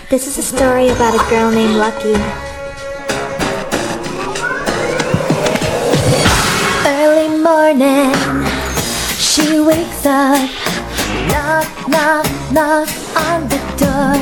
This is a story about a girl named Lucky. Early morning, she wakes up. Knock, knock, knock on the door.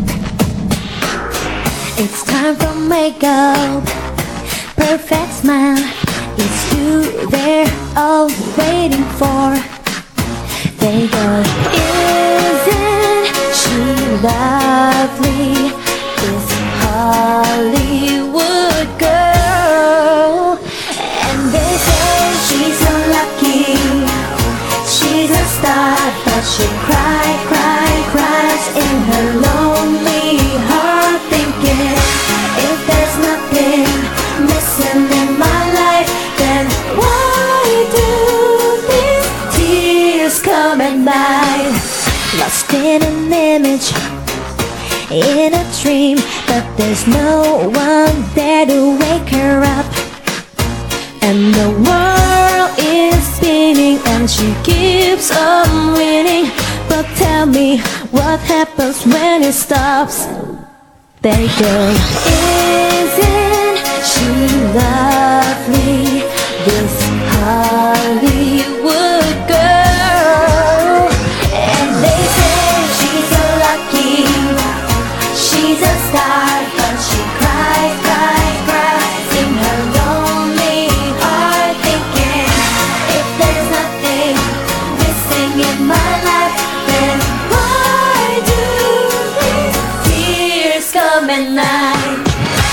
It's time for makeup. Perfect smile. It's you they're all waiting for. They go, isn't she lovely? This Hollywood girl. And they say she's so lucky. She's a star, but she cries in her lonely heart, thinking if there's nothing missing in my life, then why do these tears come at night? Lost in an image, in a dream, but there's no one there to wake her up. And the world is spinning and she keeps on winning. But tell me, what happens when it stops? They go, isn't she lovely? This Hollywood girl. And they say she's so lucky. She's a star, but she cries in her lonely heart, thinking if there's nothing missing in my life, then why do these tears come at night?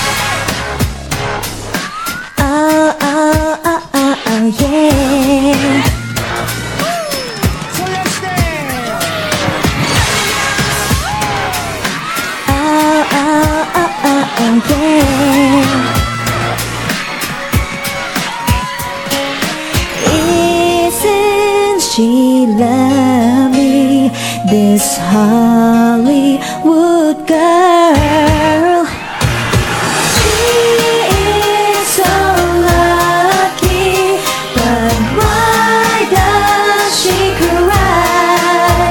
Oh, oh, oh, oh, oh, yeah. Oh, oh, oh, oh, oh, yeah. Isn't she lovely, this Hollywood girl? She is so lucky, but why does she cry?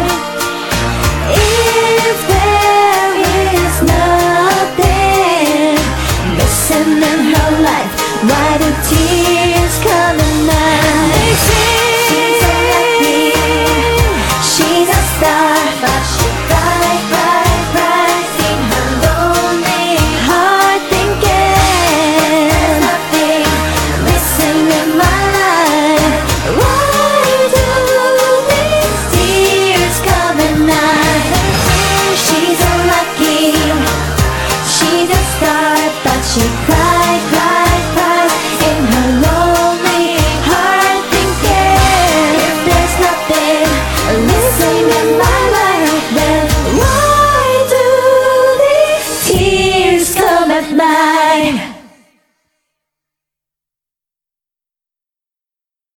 If there is nothing missing in her life, why do tears come at night? They say she's so lucky. She's a star, but she cries in her lonely heart, thinking nothing missing in my life. Why do these tears come at night? She's so lucky. She's a star, but she cries